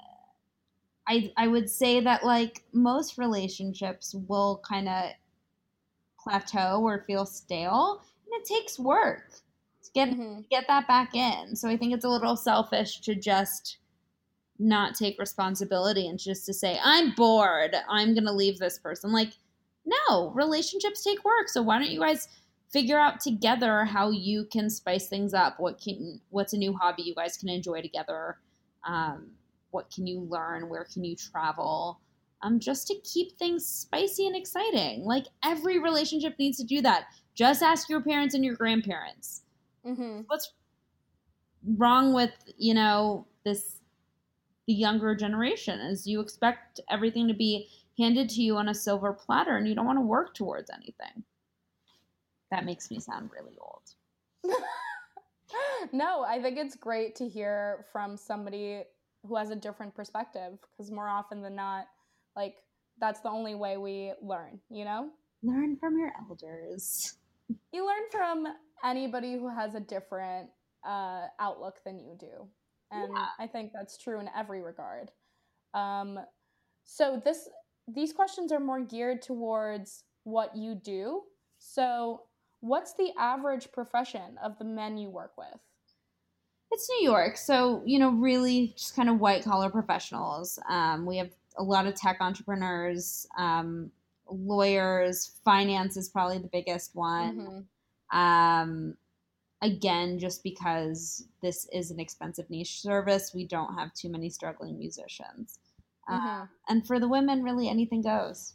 I, I would say that like most relationships will kind of plateau or feel stale, and it takes work to get Mm-hmm. get that back in. So I think it's a little selfish to just not take responsibility and just to say I'm bored, I'm going to leave this person. Like, no, relationships take work. So why don't you guys figure out together how you can spice things up? What can what's a new hobby you guys can enjoy together? Um, what can you learn? Where can you travel? Um, just to keep things spicy and exciting. Like every relationship needs to do that. Just ask your parents and your grandparents. Mm-hmm. What's wrong with, you know, this the younger generation is you expect everything to be handed to you on a silver platter and you don't want to work towards anything. That makes me sound really old. No, I think it's great to hear from somebody who has a different perspective because more often than not, like, that's the only way we learn, you know? Learn from your elders. You learn from anybody who has a different uh, outlook than you do. And Yeah. I think that's true in every regard. Um, so this these questions are more geared towards what you do. So what's the average profession of the men you work with? It's New York, so you know, really just kind of white collar professionals. Um, we have a lot of tech entrepreneurs, um, lawyers. Finance is probably the biggest one. Mm-hmm. Um, again, just because this is an expensive niche service, we don't have too many struggling musicians. Uh, Mm-hmm. and for the women, really anything goes.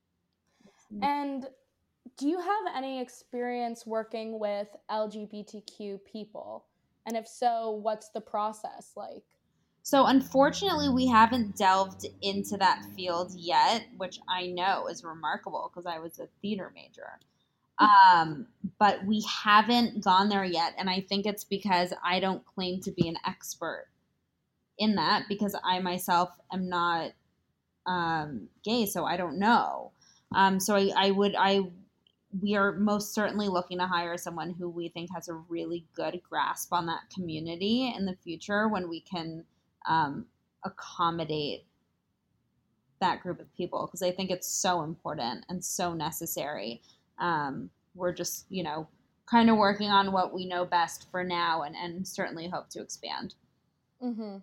And do you have any experience working with L G B T Q people? And if so, what's the process like? So, unfortunately, we haven't delved into that field yet, which I know is remarkable because I was a theater major. Um, but we haven't gone there yet. And I think it's because I don't claim to be an expert in that because I myself am not um, gay, so I don't know. Um, so I, I would, I, we are most certainly looking to hire someone who we think has a really good grasp on that community in the future when we can um, accommodate that group of people because I think it's so important and so necessary. Um, we're just, you know, kind of working on what we know best for now and, and certainly hope to expand. Mm-hmm.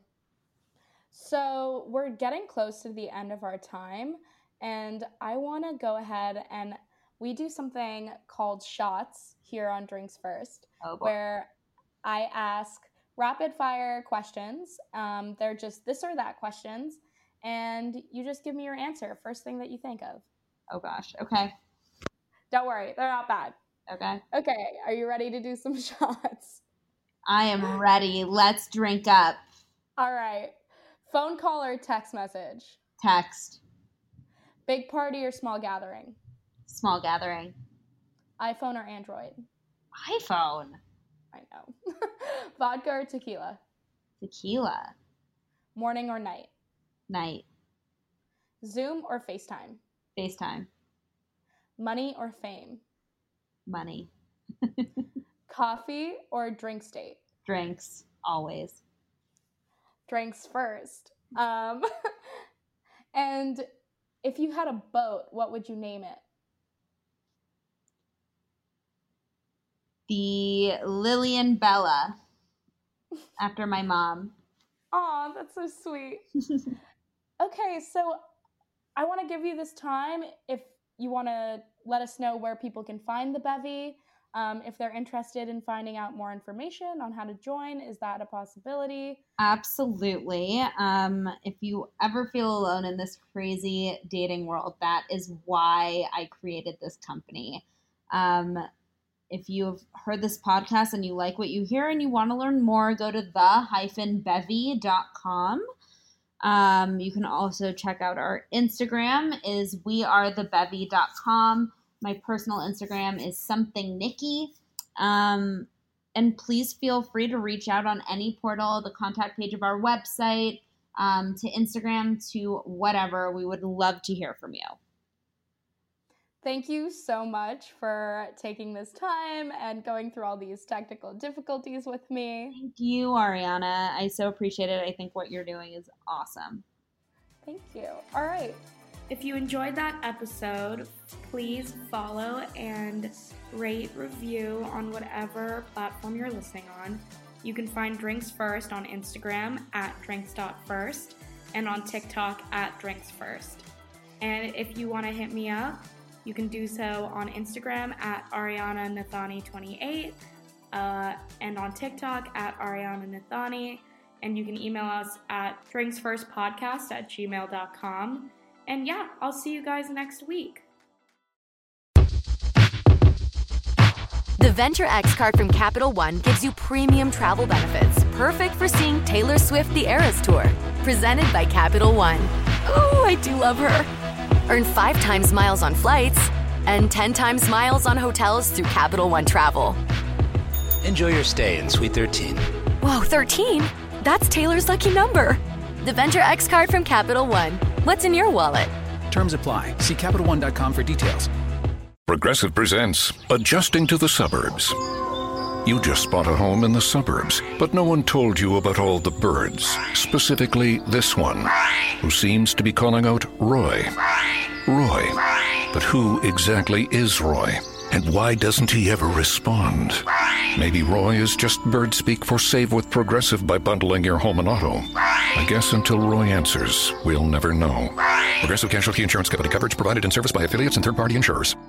So we're getting close to the end of our time, and I want to go ahead and we do something called shots here on Drinks First, Oh boy. where I ask rapid fire questions. Um, they're just this or that questions, and you just give me your answer, first thing that you think of. Oh gosh. Okay. Don't worry, they're not bad. Okay. Okay, are you ready to do some shots? I am ready. Let's drink up. All right. Phone call or text message? Text. Big party or small gathering? Small gathering. iPhone or Android? iPhone. I know. Vodka or tequila? Tequila. Morning or night? Night. Zoom or FaceTime? FaceTime. Money or fame? Money. Coffee or drink state? Drinks, always. Drinks first. Um, and if you had a boat, what would you name it? The Lillian Bella, after my mom. Aw, that's so sweet. Okay, so I want to give you this time if you want to let us know where people can find the bevy. Um, if they're interested in finding out more information on how to join, is that a possibility? Absolutely. Um, if you ever feel alone in this crazy dating world, that is why I created this company. Um, if you've heard this podcast and you like what you hear and you want to learn more, go to the bevy dot com. Um, you can also check out our Instagram is we are the bevy dot com. My personal Instagram is something Nikki. Um, and please feel free to reach out on any portal, the contact page of our website, um, to Instagram, to whatever. We would love to hear from you. Thank you so much for taking this time and going through all these technical difficulties with me. Thank you, Ariana. I so appreciate it. I think what you're doing is awesome. Thank you. All right. If you enjoyed that episode, please follow and rate, review on whatever platform you're listening on. You can find Drinks First on Instagram at drinks dot first and on TikTok at drinks first. And if you want to hit me up, you can do so on Instagram at Ariana Nathani twenty-eight uh, and on TikTok at Ariana Nathani. And you can email us at drinksfirstpodcast at gmail dot com. And yeah, I'll see you guys next week. The Venture X card from Capital One gives you premium travel benefits, perfect for seeing Taylor Swift the Eras Tour. Presented by Capital One. Ooh, I do love her. Earn five times miles on flights and ten times miles on hotels through Capital One Travel. Enjoy your stay in Suite thirteen. Whoa, thirteen? That's Taylor's lucky number. The Venture X card from Capital One. What's in your wallet? Terms apply. See Capital One dot com for details. Progressive presents Adjusting to the Suburbs. You just bought a home in the suburbs, but no one told you about all the birds, specifically this one, who seems to be calling out Roy. Roy. But who exactly is Roy? And why doesn't he ever respond? Maybe Roy is just bird speak for save with Progressive by bundling your home and auto. I guess until Roy answers, we'll never know. Progressive Casualty Insurance Company. Coverage provided in service by affiliates and third-party insurers.